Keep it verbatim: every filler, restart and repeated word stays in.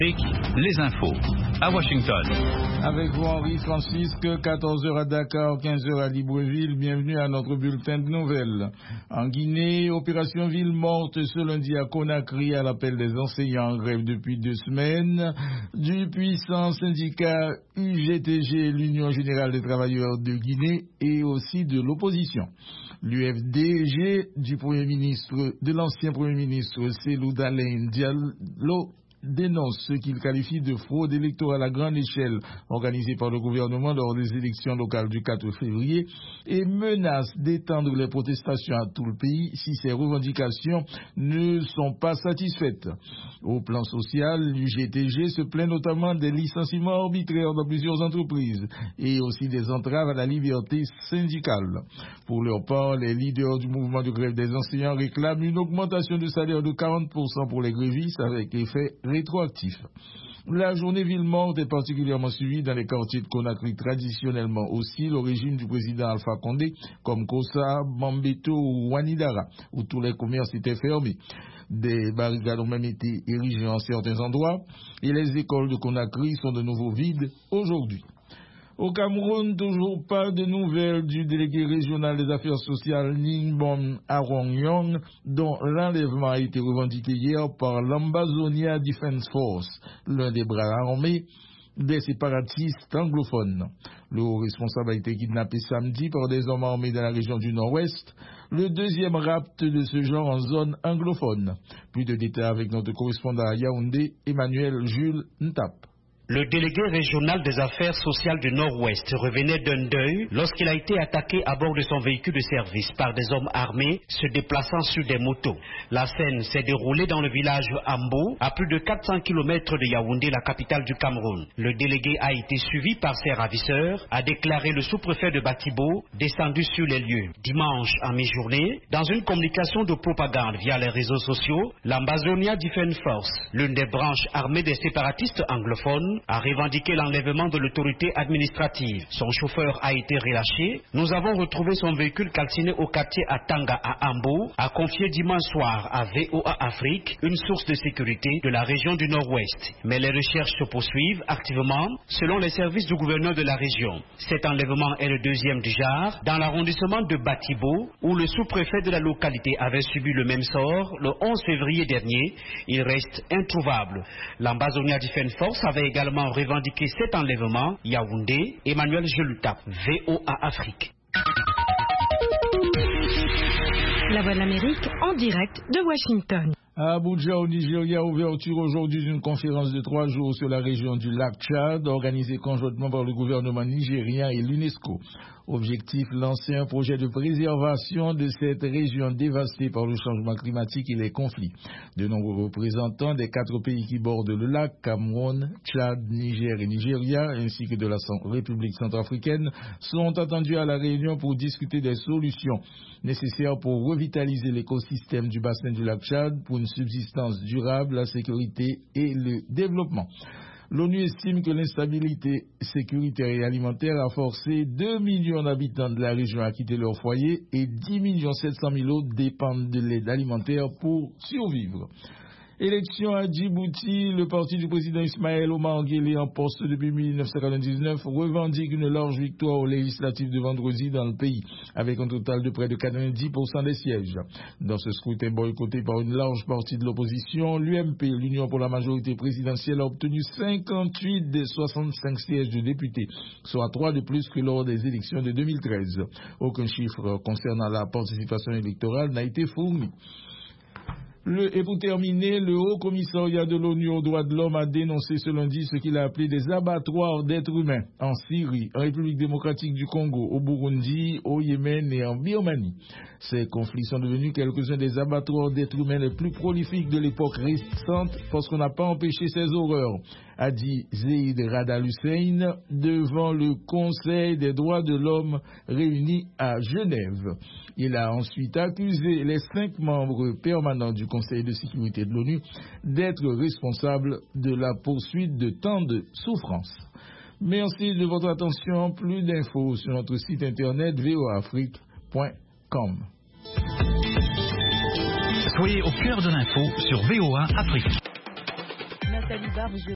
Les infos à Washington. Avec vous Henri Francisque, quatorze heures à Dakar, quinze heures à Libreville. Bienvenue à notre bulletin de nouvelles. En Guinée, opération ville morte ce lundi à Conakry à l'appel des enseignants en grève depuis deux semaines. Du puissant syndicat U G T G, l'Union Générale des Travailleurs de Guinée, et aussi de l'opposition. L'U F D G du Premier ministre, de l'ancien Premier ministre Cellou Dalein Diallo, dénonce ce qu'il qualifie de fraude électorale à grande échelle organisée par le gouvernement lors des élections locales du quatre février et menace d'étendre les protestations à tout le pays si ces revendications ne sont pas satisfaites. Au plan social, l'U G T G se plaint notamment des licenciements arbitraires dans plusieurs entreprises et aussi des entraves à la liberté syndicale. Pour leur part, les leaders du mouvement de grève des enseignants réclament une augmentation de salaire de quarante pour cent pour les grévistes avec effet rétroactif. La journée ville morte est particulièrement suivie dans les quartiers de Conakry traditionnellement hostiles au régime du président Alpha Condé, comme Kossa, Bambeto ou Wanidara, où tous les commerces étaient fermés. Des barricades ont même été érigées en certains endroits et les écoles de Conakry sont de nouveau vides aujourd'hui. Au Cameroun, toujours pas de nouvelles du délégué régional des affaires sociales Ningbon Arong-Yong, dont l'enlèvement a été revendiqué hier par l'Ambazonia Defense Force, l'un des bras armés des séparatistes anglophones. Le haut responsable a été kidnappé samedi par des hommes armés dans la région du Nord-Ouest, le deuxième rapt de ce genre en zone anglophone. Plus de détails avec notre correspondant à Yaoundé, Emmanuel Jules Ntap. Le délégué régional des affaires sociales du Nord-Ouest revenait d'un deuil lorsqu'il a été attaqué à bord de son véhicule de service par des hommes armés se déplaçant sur des motos. La scène s'est déroulée dans le village Ambo, à plus de quatre cents kilomètres de Yaoundé, la capitale du Cameroun. Le délégué a été suivi par ses ravisseurs, a déclaré le sous-préfet de Batibo, descendu sur les lieux. Dimanche à mi-journée, dans une communication de propagande via les réseaux sociaux, l'Ambazonia Defense Force, l'une des branches armées des séparatistes anglophones, a revendiqué l'enlèvement de l'autorité administrative. Son chauffeur a été relâché. Nous avons retrouvé son véhicule calciné au quartier Atanga à Ambo, a confié dimanche soir à V O A Afrique, une source de sécurité de la région du Nord-Ouest. Mais les recherches se poursuivent activement selon les services du gouverneur de la région. Cet enlèvement est le deuxième du genre dans l'arrondissement de Batibo, où le sous-préfet de la localité avait subi le même sort le onze février dernier. Il reste introuvable. L'Ambazonia Defense Force avait également revendiqué cet enlèvement. Yaoundé, Emmanuel Jelutap, V O A Afrique. La Voix de l'Amérique en direct de Washington. À Abuja, au Nigeria, ouverture aujourd'hui d'une conférence de trois jours sur la région du lac Tchad, organisée conjointement par le gouvernement nigérien et l'UNESCO. Objectif, lancer un projet de préservation de cette région dévastée par le changement climatique et les conflits. De nombreux représentants des quatre pays qui bordent le lac, Cameroun, Tchad, Niger et Nigeria, ainsi que de la République centrafricaine, sont attendus à la réunion pour discuter des solutions nécessaires pour revitaliser l'écosystème du bassin du lac Tchad pour une subsistance durable, la sécurité et le développement. L'ONU estime que l'instabilité sécuritaire et alimentaire a forcé deux millions d'habitants de la région à quitter leur foyer et dix millions sept cent mille autres dépendent de l'aide alimentaire pour survivre. Élection à Djibouti, le parti du président Ismaël Omar Guelleh en poste depuis mille neuf cent quatre-vingt-dix-neuf revendique une large victoire aux législatives de vendredi dans le pays, avec un total de près de quatre-vingt-dix pour cent des sièges. Dans ce scrutin boycotté par une large partie de l'opposition, l'U M P, l'Union pour la majorité présidentielle, a obtenu cinquante-huit des soixante-cinq sièges de députés, soit trois de plus que lors des élections de deux mille treize. Aucun chiffre concernant la participation électorale n'a été fourni. Le, et pour terminer, le Haut Commissariat de l'ONU aux droits de l'homme a dénoncé ce lundi ce qu'il a appelé des abattoirs d'êtres humains en Syrie, en République démocratique du Congo, au Burundi, au Yémen et en Birmanie. Ces conflits sont devenus quelques-uns des abattoirs d'êtres humains les plus prolifiques de l'époque récente parce qu'on n'a pas empêché ces horreurs, a dit Zeid Rad Al-Hussein devant le Conseil des droits de l'homme réuni à Genève. Il a ensuite accusé les cinq membres permanents du Conseil de sécurité de l'ONU d'être responsables de la poursuite de tant de souffrances. Merci de votre attention. Plus d'infos sur notre site internet v o a afrique point com. Soyez au cœur de l'info sur V O A Afrique. Nathalie Barbe.